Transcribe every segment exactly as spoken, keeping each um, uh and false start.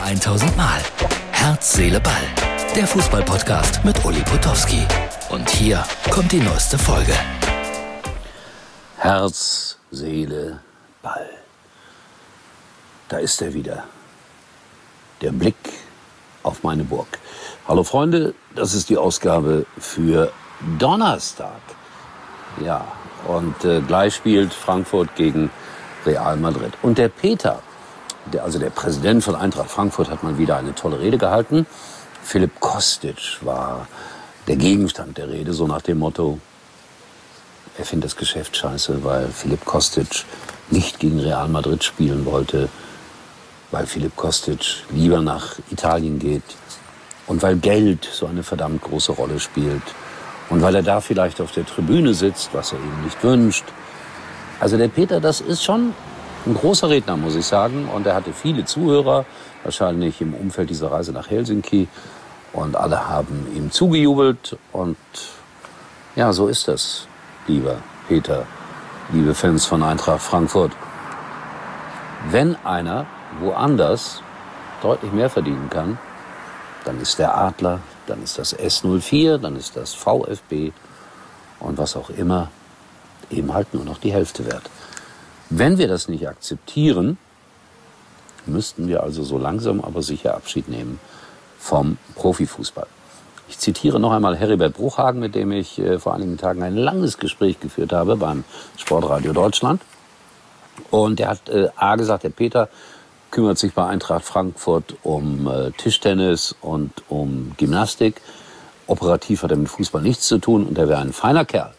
tausend Mal. Herz, Seele, Ball. Der Fußball-Podcast mit Uli Potowski. Und hier kommt die neueste Folge. Herz, Seele, Ball. Da ist er wieder. Der Blick auf meine Burg. Hallo Freunde, das ist die Ausgabe für Donnerstag. Ja, und äh, gleich spielt Frankfurt gegen Real Madrid. Und der Peter, der, also der Präsident von Eintracht Frankfurt, hat mal wieder eine tolle Rede gehalten. Filip Kostic war der Gegenstand der Rede, so nach dem Motto, er findet das Geschäft scheiße, weil Filip Kostic nicht gegen Real Madrid spielen wollte, weil Filip Kostic lieber nach Italien geht und weil Geld so eine verdammt große Rolle spielt und weil er da vielleicht auf der Tribüne sitzt, was er ihm nicht wünscht. Also der Peter, das ist schon ein großer Redner, muss ich sagen, und er hatte viele Zuhörer, wahrscheinlich im Umfeld dieser Reise nach Helsinki, und alle haben ihm zugejubelt und ja, so ist das, lieber Peter, liebe Fans von Eintracht Frankfurt. Wenn einer woanders deutlich mehr verdienen kann, dann ist der Adler, dann ist das S null vier, dann ist das VfB und was auch immer eben halt nur noch die Hälfte wert. Wenn wir das nicht akzeptieren, müssten wir also so langsam aber sicher Abschied nehmen vom Profifußball. Ich zitiere noch einmal Heribert Bruchhagen, mit dem ich äh, vor einigen Tagen ein langes Gespräch geführt habe beim Sportradio Deutschland. Und er hat äh, A gesagt, der Peter kümmert sich bei Eintracht Frankfurt um äh, Tischtennis und um Gymnastik. Operativ hat er mit Fußball nichts zu tun und er wäre ein feiner Kerl.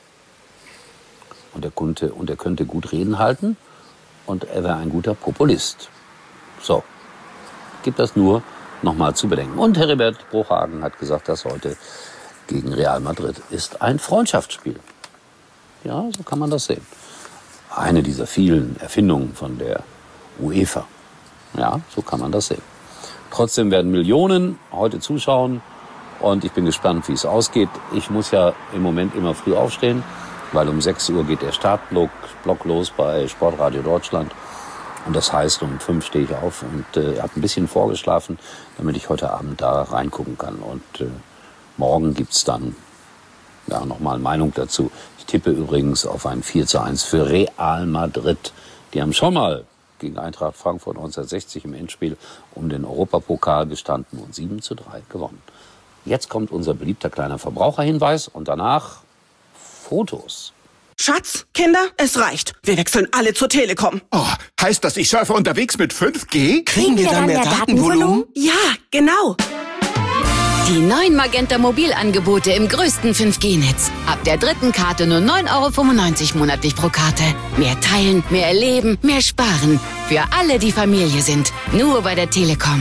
Und er konnte, und er könnte gut Reden halten und er wäre ein guter Populist. So, gibt das nur nochmal zu bedenken. Und Heribert Bruchhagen hat gesagt, dass heute gegen Real Madrid ist ein Freundschaftsspiel. Ja, so kann man das sehen. Eine dieser vielen Erfindungen von der UEFA. Ja, so kann man das sehen. Trotzdem werden Millionen heute zuschauen und ich bin gespannt, wie es ausgeht. Ich muss ja im Moment immer früh aufstehen, weil um sechs Uhr geht der Startblock Block los bei Sportradio Deutschland. Und das heißt, um fünf stehe ich auf und äh, habe ein bisschen vorgeschlafen, damit ich heute Abend da reingucken kann. Und äh, morgen gibt's dann ja, nochmal Meinung dazu. Ich tippe übrigens auf ein vier zu eins für Real Madrid. Die haben schon mal gegen Eintracht Frankfurt neunzehnhundertsechzig im Endspiel um den Europapokal gestanden und sieben zu drei gewonnen. Jetzt kommt unser beliebter kleiner Verbraucherhinweis und danach Fotos. Schatz, Kinder, es reicht. Wir wechseln alle zur Telekom. Oh, heißt das, ich surfe unterwegs mit fünf G? Kriegen wir dann mehr Datenvolumen? Ja, genau. Die neuen Magenta Mobilangebote im größten fünf G Netz. Ab der dritten Karte nur neun Euro fünfundneunzig monatlich pro Karte. Mehr teilen, mehr erleben, mehr sparen. Für alle, die Familie sind. Nur bei der Telekom.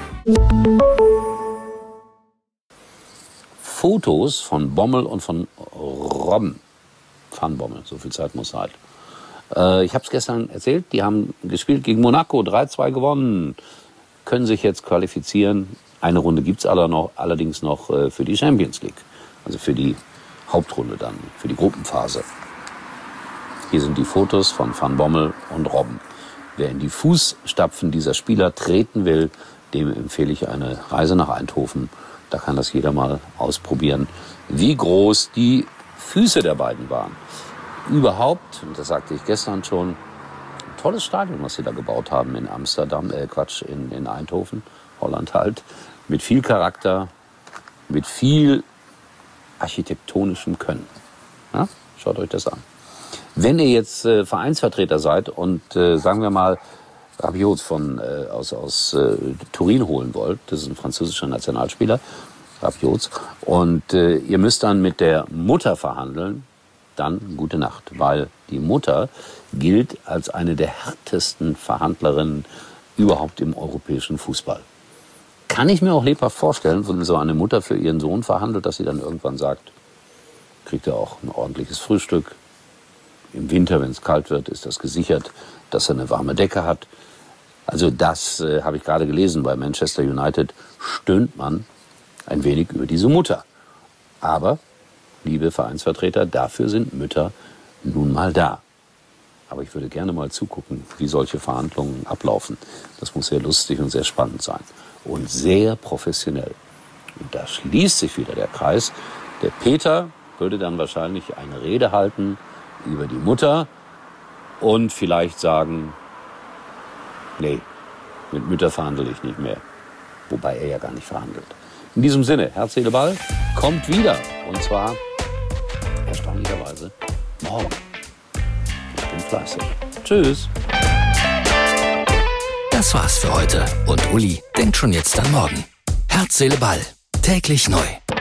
Fotos von Bommel und von Robben. Van Bommel, so viel Zeit muss halt. Äh, ich habe es gestern erzählt, die haben gespielt gegen Monaco, drei zwei gewonnen. Können sich jetzt qualifizieren. Eine Runde gibt's alle noch, allerdings noch äh, für die Champions League. Also für die Hauptrunde dann, für die Gruppenphase. Hier sind die Fotos von Van Bommel und Robben. Wer in die Fußstapfen dieser Spieler treten will, dem empfehle ich eine Reise nach Eindhoven. Da kann das jeder mal ausprobieren, wie groß die Füße der beiden waren. Überhaupt, und das sagte ich gestern schon, ein tolles Stadion, was sie da gebaut haben in Amsterdam, äh Quatsch, in, in Eindhoven, Holland halt, mit viel Charakter, mit viel architektonischem Können. Ja? Schaut euch das an. Wenn ihr jetzt äh, Vereinsvertreter seid und äh, sagen wir mal Rabiot von, äh, aus, aus äh, Turin holen wollt, das ist ein französischer Nationalspieler, Rabiot, und äh, ihr müsst dann mit der Mutter verhandeln, dann gute Nacht, weil die Mutter gilt als eine der härtesten Verhandlerinnen überhaupt im europäischen Fußball. Kann ich mir auch lebhaft vorstellen, wenn so eine Mutter für ihren Sohn verhandelt, dass sie dann irgendwann sagt, kriegt er auch ein ordentliches Frühstück. Im Winter, wenn es kalt wird, ist das gesichert, dass er eine warme Decke hat. Also das äh, habe ich gerade gelesen, bei Manchester United stöhnt man ein wenig über diese Mutter. Aber, liebe Vereinsvertreter, dafür sind Mütter nun mal da. Aber ich würde gerne mal zugucken, wie solche Verhandlungen ablaufen. Das muss sehr lustig und sehr spannend sein. Und sehr professionell. Und da schließt sich wieder der Kreis. Der Peter würde dann wahrscheinlich eine Rede halten über die Mutter und vielleicht sagen, nee, mit Mütter verhandle ich nicht mehr. Wobei er ja gar nicht verhandelt. In diesem Sinne, Herz, Seele, Ball kommt wieder. Und zwar erstaunlicherweise morgen. Ich bin fleißig. Tschüss. Das war's für heute. Und Uli denkt schon jetzt an morgen. Herz, Seele, Ball. Täglich neu.